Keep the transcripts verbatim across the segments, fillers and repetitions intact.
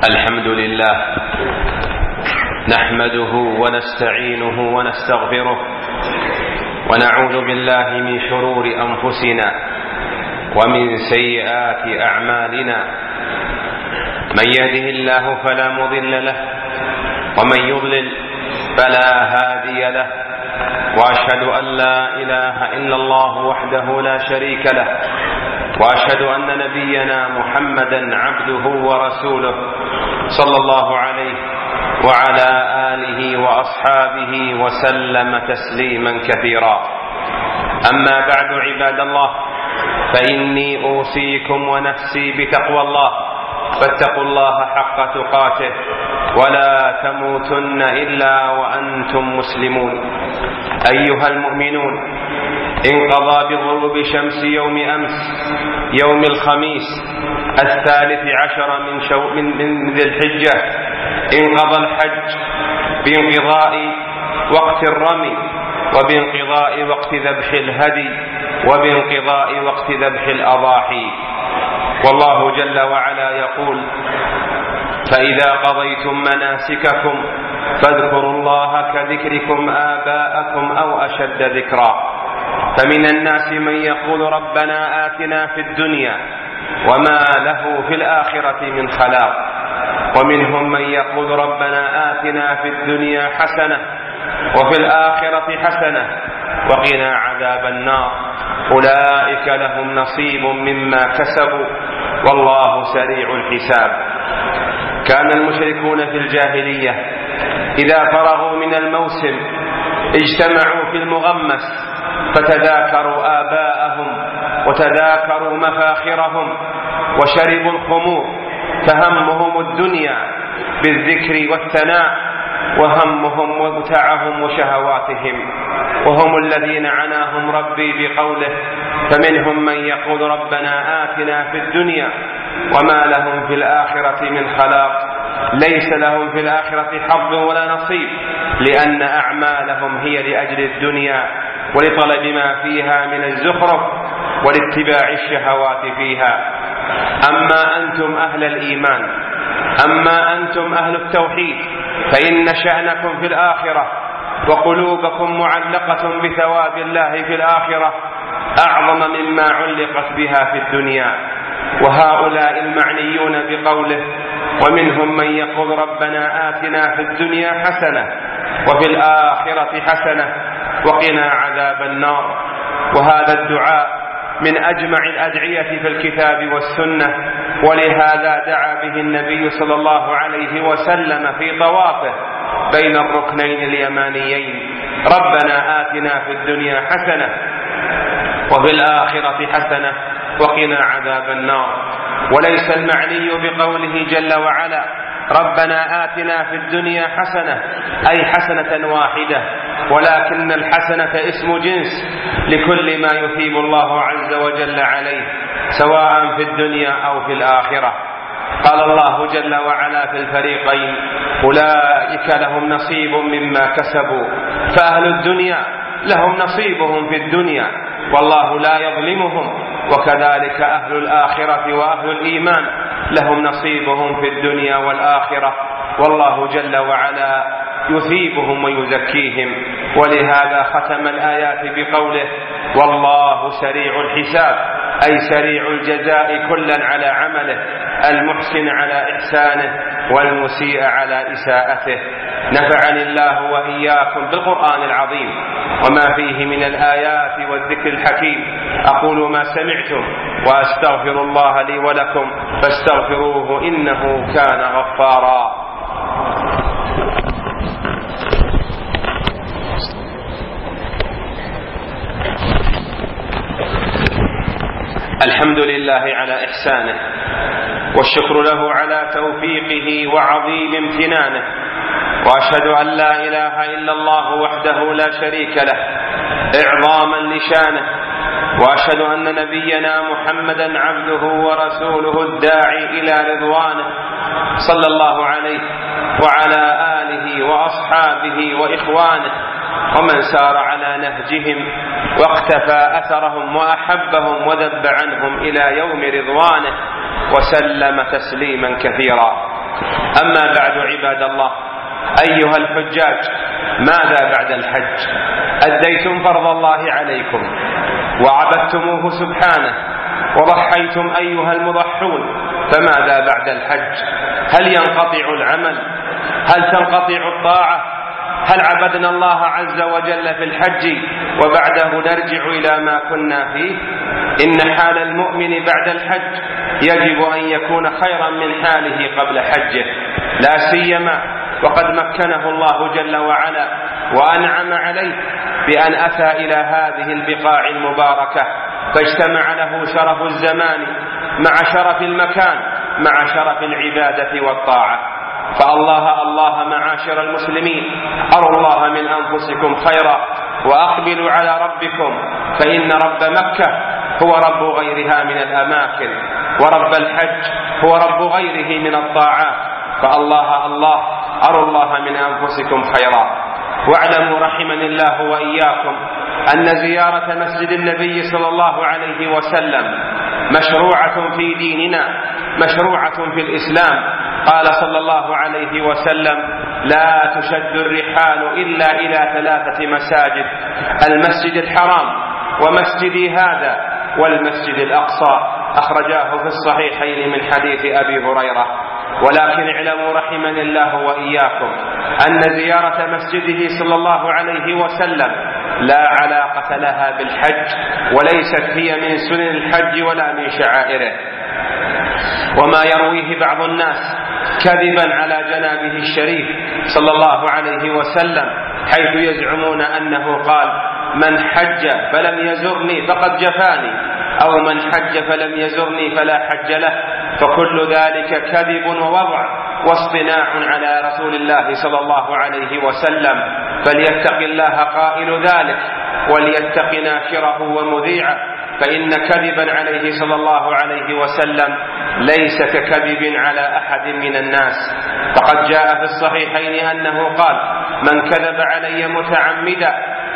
الحمد لله نحمده ونستعينه ونستغفره ونعوذ بالله من شرور أنفسنا ومن سيئات أعمالنا. من يهده الله فلا مضل له ومن يضلل فلا هادي له، وأشهد أن لا إله إلا الله وحده لا شريك له، وأشهد أن نبينا محمدا عبده ورسوله صلى الله عليه وعلى آله وأصحابه وسلم تسليما كثيرا. أما بعد، عباد الله، فإني أوصيكم ونفسي بتقوى الله، فاتقوا الله حق تقاته ولا تموتن إلا وأنتم مسلمون. أيها المؤمنون، انقضى بغروب شمس يوم أمس يوم الخميس الثالث عشر من, شو من, من ذي الحجة، انقضى الحج بانقضاء وقت الرمي وبانقضاء وقت ذبح الهدي وبانقضاء وقت ذبح الأضاحي. والله جل وعلا يقول: فإذا قضيتم مناسككم فاذكروا الله كذكركم آباءكم أو أشد ذكرا. فمن الناس من يقول ربنا آتنا في الدنيا وما له في الآخرة من خلاق، ومنهم من يقول ربنا آتنا في الدنيا حسنة وفي الآخرة حسنة وقنا عذاب النار. أولئك لهم نصيب مما كسبوا والله سريع الحساب. كان المشركون في الجاهلية إذا فرغوا من الموسم اجتمعوا في المغمس فتذاكروا آباءهم وتذاكروا مفاخرهم وشربوا الخمور، فهمهم الدنيا بالذكر والثناء وهمهم ومتعهم وشهواتهم، وهم الذين عناهم ربي بقوله: فمنهم من يقول ربنا آتنا في الدنيا وما لهم في الآخرة من خلاق. ليس لهم في الآخرة حظ ولا نصيب، لأن أعمالهم هي لأجل الدنيا ولطلب ما فيها من الزخرف ولاتباع الشهوات فيها. أما أنتم أهل الإيمان، أما أنتم أهل التوحيد، فإن شأنكم في الآخرة وقلوبكم معلقة بثواب الله في الآخرة أعظم مما علقت بها في الدنيا. وهؤلاء المعنيون بقوله: ومنهم من يقول ربنا آتنا في الدنيا حسنة وفي الآخرة حسنة وقنا عذاب النار. وهذا الدعاء من أجمع الأدعية في الكتاب والسنة، ولهذا دعا به النبي صلى الله عليه وسلم في طوافه بين الركنين اليمانيين: ربنا آتنا في الدنيا حسنة وفي الآخرة حسنة وقنا عذاب النار. وليس المعني بقوله جل وعلا ربنا آتنا في الدنيا حسنة أي حسنة واحدة، ولكن الحسنة اسم جنس لكل ما يثيب الله عز وجل عليه سواء في الدنيا أو في الآخرة. قال الله جل وعلا في الفريقين: أولئك لهم نصيب مما كسبوا. فأهل الدنيا لهم نصيبهم في الدنيا والله لا يظلمهم، وكذلك أهل الآخرة وأهل الإيمان لهم نصيبهم في الدنيا والآخرة والله جل وعلا يثيبهم ويزكيهم. ولهذا ختم الآيات بقوله: والله سريع الحساب، أي سريع الجزاء كلا على عمله، المحسن على إحسانه والمسيء على إساءته. نفعني الله وإياكم بالقرآن العظيم وما فيه من الآيات والذكر الحكيم. أقول ما سمعتم وأستغفر الله لي ولكم فاستغفروه إنه كان غفارا. الحمد لله على إحسانه، والشكر له على توفيقه وعظيم امتنانه، وأشهد أن لا إله إلا الله وحده لا شريك له إعظاما لشانه، وأشهد أن نبينا محمدا عبده ورسوله الداعي إلى رضوانه صلى الله عليه وعلى آله وأصحابه وإخوانه ومن سار على نهجهم واقتفى أثرهم وأحبهم وذب عنهم إلى يوم رضوانه وسلم تسليما كثيرا. أما بعد عباد الله، أيها الحجاج، ماذا بعد الحج؟ أديتم فرض الله عليكم وعبدتموه سبحانه وضحيتم أيها المضحون، فماذا بعد الحج؟ هل ينقطع العمل؟ هل تنقطع الطاعة؟ هل عبدنا الله عز وجل في الحج وبعده نرجع إلى ما كنا فيه؟ إن حال المؤمن بعد الحج يجب أن يكون خيرا من حاله قبل حجه، لا سيما وقد مكنه الله جل وعلا وأنعم عليه بأن أتى إلى هذه البقاع المباركة، فاجتمع له شرف الزمان مع شرف المكان مع شرف العبادة والطاعة. فالله الله معاشر المسلمين، أروا الله من أنفسكم خيرا وأقبلوا على ربكم، فإن رب مكة هو رب غيرها من الأماكن، ورب الحج هو رب غيره من الطاعات. فالله الله أروا الله من أنفسكم خيرا. واعلموا رحمني الله وإياكم أن زيارة مسجد النبي صلى الله عليه وسلم مشروعة في ديننا، مشروعة في الإسلام. قال صلى الله عليه وسلم: لا تشد الرحال إلا إلى ثلاثة مساجد: المسجد الحرام ومسجدي هذا والمسجد الأقصى. أخرجاه في الصحيحين من حديث أبي هريرة. ولكن اعلموا رحمني الله وإياكم أن زيارة مسجده صلى الله عليه وسلم لا علاقة لها بالحج، وليست هي من سنن الحج ولا من شعائره. وما يرويه بعض الناس كذبا على جنابه الشريف صلى الله عليه وسلم، حيث يزعمون أنه قال: من حج فلم يزرني فقد جفاني، أو من حج فلم يزرني فلا حج له، فكل ذلك كذب ووضع واصطناع على رسول الله صلى الله عليه وسلم. فليتق الله قائل ذلك وليتق ناشره ومذيعه، فإن كذبا عليه صلى الله عليه وسلم ليس ككذب على أحد من الناس. فقد جاء في الصحيحين أنه قال: من كذب علي متعمدا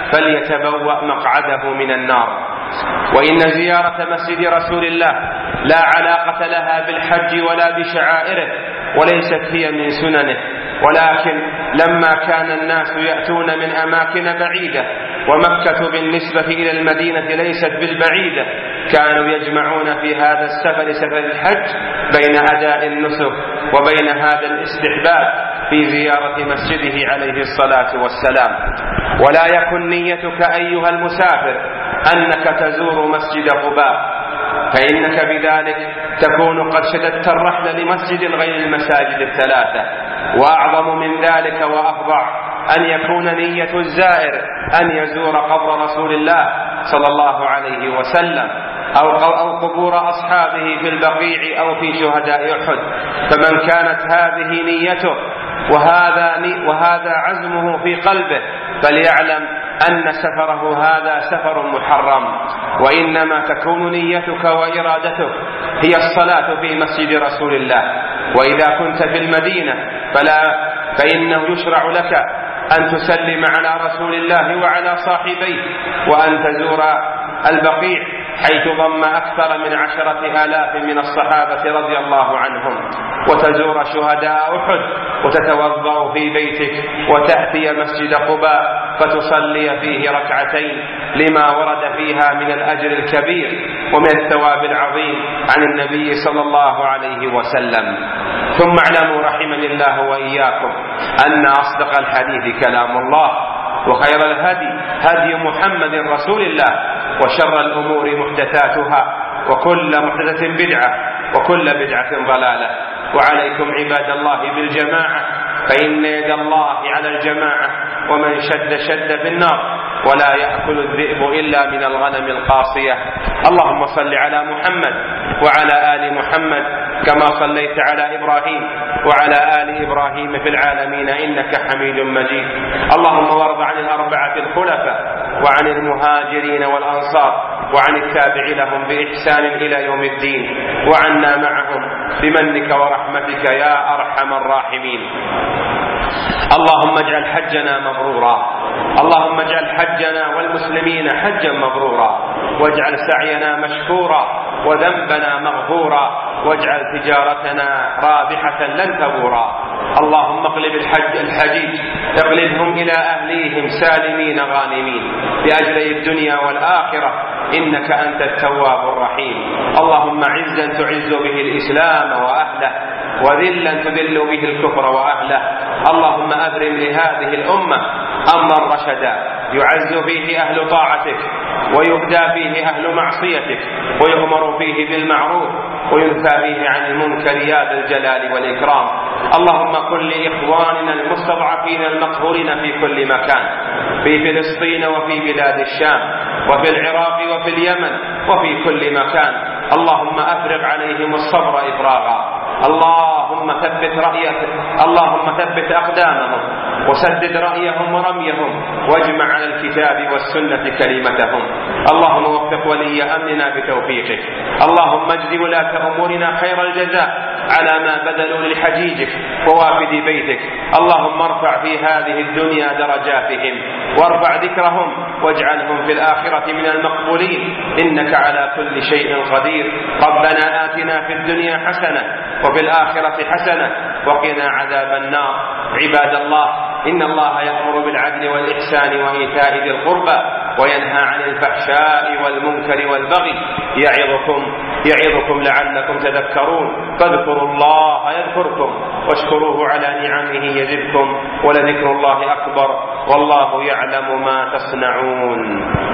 فليتبوأ مقعده من النار. وإن زيارة مسجد رسول الله لا علاقة لها بالحج ولا بشعائره، وليست هي من سننه، ولكن لما كان الناس يأتون من أماكن بعيدة، ومكة بالنسبة إلى المدينة ليست بالبعيدة، كانوا يجمعون في هذا السفر، سفر الحج، بين أداء النسك وبين هذا الاستحباب في زيارة مسجده عليه الصلاة والسلام. ولا يكن نيتك أيها المسافر أنك تزور مسجد قباء، فإنك بذلك تكون قد شددت الرحل لمسجد غير المساجد الثلاثة. وأعظم من ذلك وأفظع أن يكون نية الزائر أن يزور قبر رسول الله صلى الله عليه وسلم أو قبور أصحابه في البقيع أو في شهداء أحد. فمن كانت هذه نيته وهذا, وهذا عزمه في قلبه فليعلم أن سفره هذا سفر محرم، وإنما تكون نيتك وإرادتك هي الصلاة في مسجد رسول الله. وإذا كنت في المدينة فلا فإنه يشرع لك أن تسلم على رسول الله وعلى صاحبيه، وأن تزور البقيع حيث ضم أكثر من عشرة آلاف من الصحابة رضي الله عنهم، وتزور شهداء أحد، وتتوضأ في بيتك وتأتي مسجد قباء فتصلي فيه ركعتين لما ورد فيها من الأجر الكبير ومن الثواب العظيم عن النبي صلى الله عليه وسلم. ثم اعلموا رحمني الله وإياكم أن أصدق الحديث كلام الله، وخير الهدي هدي محمد رسول الله، وشر الأمور محدثاتها، وكل محدثة بدعة، وكل بدعة ضلالة. وعليكم عباد الله بالجماعة، فإن يد الله على الجماعة، ومن شد شد في النار، ولا يأكل الذئب إلا من الغنم القاصية. اللهم صل على محمد وعلى آل محمد كما صليت على إبراهيم وعلى آل إبراهيم في العالمين إنك حميد مجيد. اللهم وارض عن الأربعة الخلفاء وعن المهاجرين والأنصار وعن التابع لهم بإحسان إلى يوم الدين، وعنا معهم بمنك ورحمتك يا أرحم الراحمين. اللهم اجعل حجنا مبرورا، اللهم اجعل حجنا والمسلمين حجا مبرورا، واجعل سعينا مشكورا وذنبنا مغفورا، واجعل تجارتنا رابحة لن تبورا. اللهم اقلب الحج الحجيج اقلبهم إلى أهليهم سالمين غانمين بأجلي الدنيا والآخرة، إنك أنت التواب الرحيم. اللهم عزا تعز به الإسلام وأهله، وذلا تذل به الكفر وأهله. اللهم أبرم لهذه الأمة أمرا رشدا يعز فيه أهل طاعتك ويهدى فيه أهل معصيتك، ويؤمر فيه بالمعروف وينهى فيه عن المنكر يا ذا الجلال والإكرام. اللهم كن لإخواننا المستضعفين المقهورين في كل مكان، في فلسطين وفي بلاد الشام وفي العراق وفي اليمن وفي كل مكان. اللهم أفرغ عليهم الصبر إفراغا. اللهم ثبت رأيك اللهم ثبت أقدامهم وسدد رأيهم ورميهم، واجمع على الكتاب والسنة كلمتهم. اللهم وفق ولي أمرنا بتوفيقك. اللهم اجز ولاة أمورنا خير الجزاء على ما بذلوا لحجيجك ووافد بيتك. اللهم ارفع في هذه الدنيا درجاتهم وارفع ذكرهم واجعلهم في الآخرة من المقبولين، إنك على كل شيء قدير. ربنا آتنا في الدنيا حسنة وفي الآخرة حسنة وقنا عذاب النار. عباد الله، إن الله يأمر بالعدل والإحسان وإيتاء ذي القربى وينهى عن الفحشاء والمنكر والبغي يعظكم يعظكم لعلكم تذكرون. فاذكروا الله يذكركم واشكروه على نعمه يزدكم ولذكر الله أكبر والله يعلم ما تصنعون.